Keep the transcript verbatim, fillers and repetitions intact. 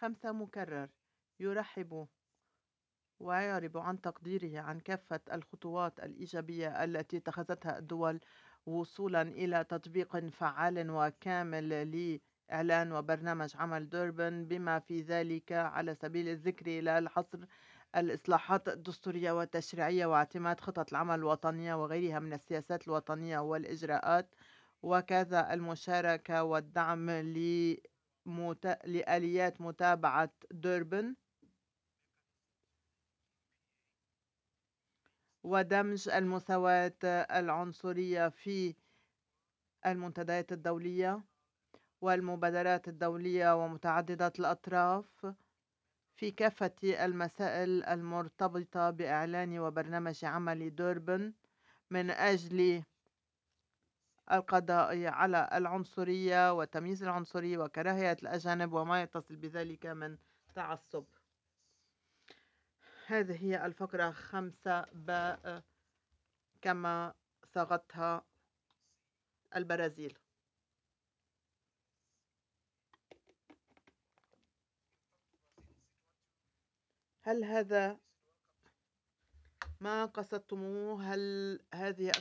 خمسة مكرر يرحب ويعرب عن تقديره عن كافة الخطوات الإيجابية التي اتخذتها الدول وصولا إلى تطبيق فعال وكامل لإعلان وبرنامج عمل دوربن، بما في ذلك على سبيل الذكر لا الحصر الإصلاحات الدستورية والتشريعية واعتماد خطط العمل الوطنية وغيرها من السياسات الوطنية والإجراءات، وكذا المشاركة والدعم لمت... لآليات متابعة دوربن ودمج المساواة العنصرية في المنتديات الدولية والمبادرات الدولية ومتعددة الأطراف في كافة المسائل المرتبطة بإعلان وبرنامج عمل دوربن من أجل القضاء على العنصرية وتمييز العنصري وكراهية الأجانب وما يتصل بذلك من تعصب. هذه هي الفقرة خمسة باء كما صاغتها البرازيل. هل هذا ما قصدتموه؟ هل هذه